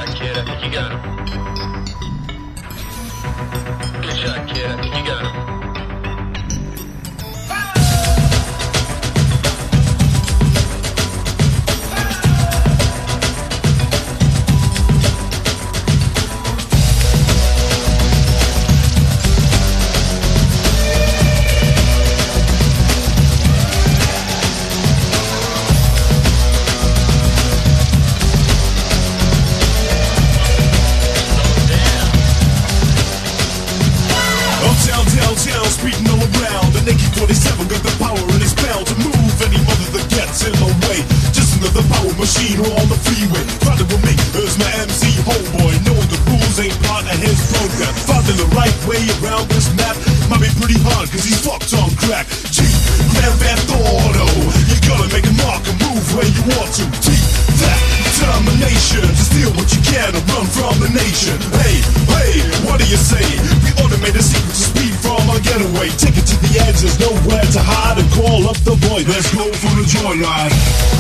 shot, kid. I think you got him. Good shot, kid. I think you got him. Downtown, speeding all around. The Nike 47 got the power in its bound to move any mother that gets in my way. Just another power machine on the freeway. Riding with me, here's my MC homeboy. Knowing the rules ain't part of his program. Finding the right way around this map might be pretty hard, cause he's fucked on crack. G, Grand Theft Auto. You gotta make a mark and move where you want to. T, that determination to steal what you can and run from the nation. Hey, hey, what do you say? We automate a secret to speed from our getaway. Take it to the edge, there's nowhere to hide, and call up the boys. Let's go for the joyride.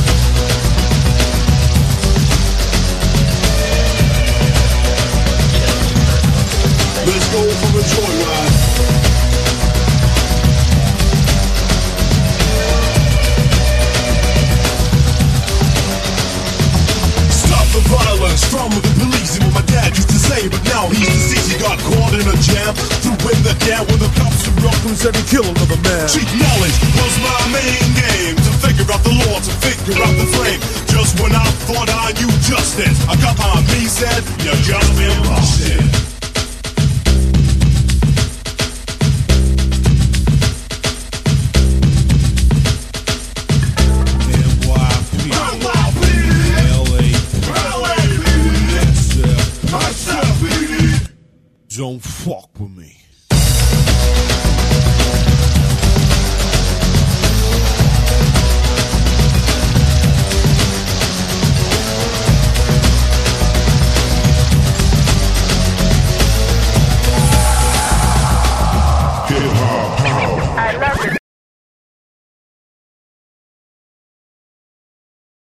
Let's go for a joyride. Stop the violence from the police, and what my dad used to say, but now he's deceased. He got caught in a jam, threw in the can when the cops were up and said he killed another man. Cheap knowledge was my main game, to figure out the law, to figure out the frame. Just when I thought I knew justice, a cop on me said, you're just been busted. Don't fuck with me.